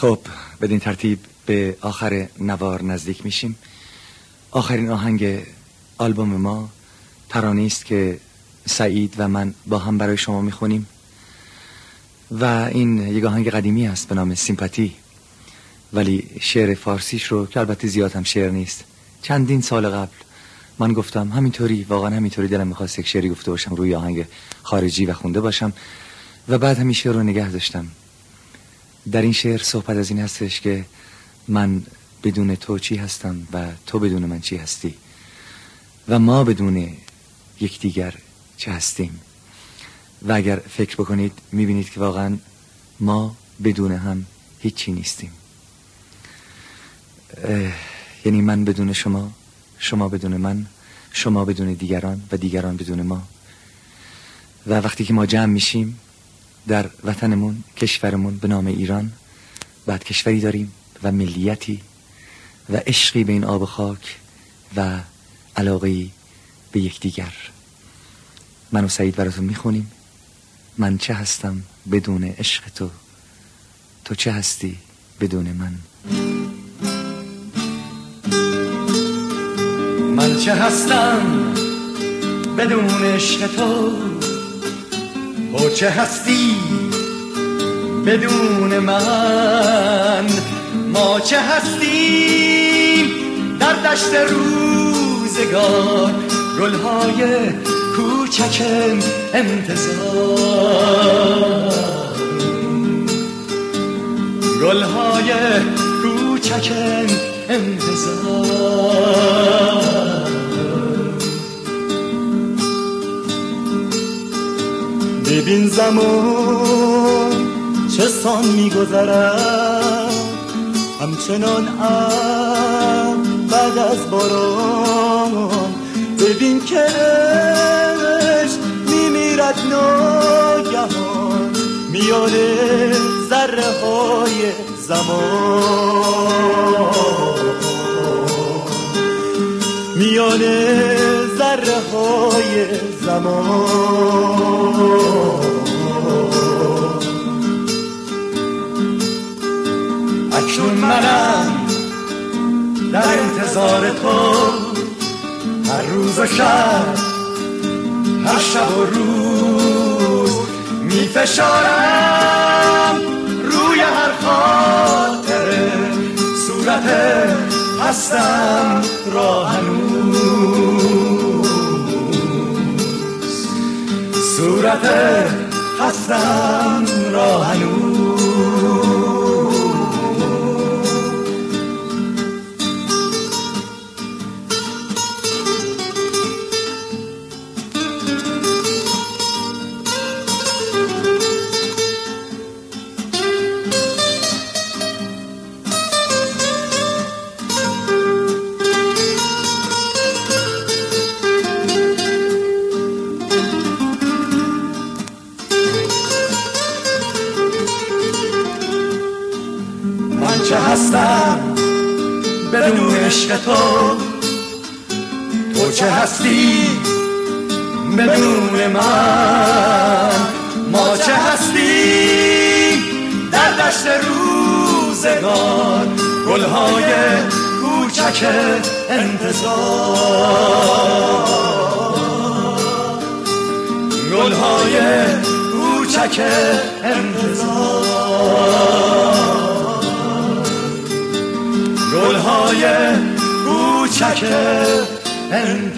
خب بدین ترتیب به آخر نوار نزدیک میشیم. آخرین آهنگ آلبوم ما ترانه‌ای است که سعید و من با هم برای شما میخونیم و این یک آهنگ قدیمی است به نام سیمپاتی، ولی شعر فارسیش رو که البته زیاد هم شعر نیست، چندین سال قبل من گفتم همینطوری، واقعا همینطوری دلم میخواست یک شعری گفته باشم روی آهنگ خارجی و خونده باشم و بعد همین شعر رو نگه داشتم. در این شعر صحبت از این هستش که من بدون تو چی هستم و تو بدون من چی هستی و ما بدون یکدیگر چه هستیم. و اگر فکر بکنید میبینید که واقعا ما بدون هم هیچی نیستیم. یعنی من بدون شما، شما بدون من، شما بدون دیگران و دیگران بدون ما. و وقتی که ما جمع میشیم در وطنمون، کشورمون به نام ایران، بعد کشوری داریم و ملیتی و عشقی به این آب و خاک و علاقه‌ای به یکدیگر. من و سعید براتون میخونیم من چه هستم بدون عشق تو، تو چه هستی بدون من. من چه هستم بدون عشق تو، تو چه هستی بدون من. ما چه هستیم در دشت روزگار، گلهای کوچک انتظار، گلهای کوچک انتظار. ببین زمان چه سان میگذرد، همچنان بعد از باران. ببین که عشق میمیرد ناگهان میان ذره های زمان، میان ذره های زمان. اکنون منم در انتظار تو، هر روز و شب، هر شب و روز می فشارم روی هر خاطره صورت هستم را هنوز، صورت هستم را هنوز. چه هستم بدون عشق تو، تو چه هستی بدون من. ما چه هستیم در دشت روزگار، گلهای کوچک انتظار، گلهای کوچک انتظار، گلهای کوچک انتظار.